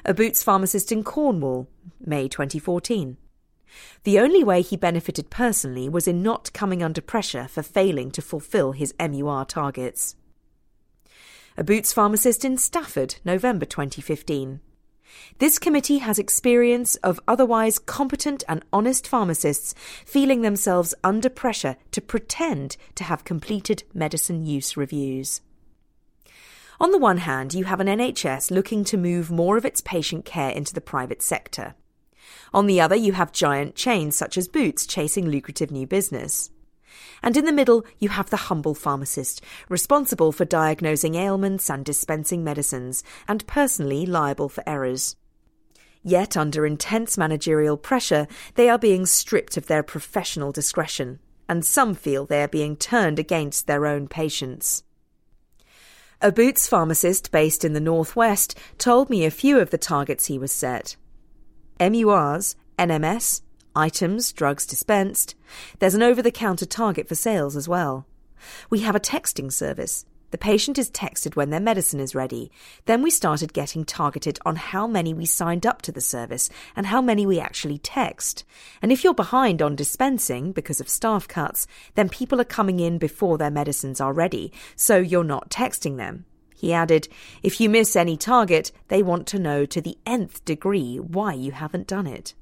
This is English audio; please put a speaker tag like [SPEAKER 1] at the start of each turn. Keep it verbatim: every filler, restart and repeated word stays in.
[SPEAKER 1] a Boots pharmacist in Cornwall, May twenty fourteen. The only way he benefited personally was in not coming under pressure for failing to fulfil his M U R targets. A Boots pharmacist in Stafford, November twenty fifteen. This committee has experience of otherwise competent and honest pharmacists feeling themselves under pressure to pretend to have completed medicine use reviews. On the one hand, you have an N H S looking to move more of its patient care into the private sector. On the other, you have giant chains such as Boots chasing lucrative new business. And in the middle, you have the humble pharmacist, responsible for diagnosing ailments and dispensing medicines, and personally liable for errors. Yet, under intense managerial pressure, they are being stripped of their professional discretion, and some feel they are being turned against their own patients. A Boots pharmacist based in the northwest told me a few of the targets he was set. M U Rs, N M S, items, drugs dispensed. There's an over-the-counter target for sales as well. We have a texting service. The patient is texted when their medicine is ready. Then we started getting targeted on how many we signed up to the service and how many we actually text. And if you're behind on dispensing because of staff cuts, then people are coming in before their medicines are ready, so you're not texting them. He added, if you miss any target, they want to know to the nth degree why you haven't done it.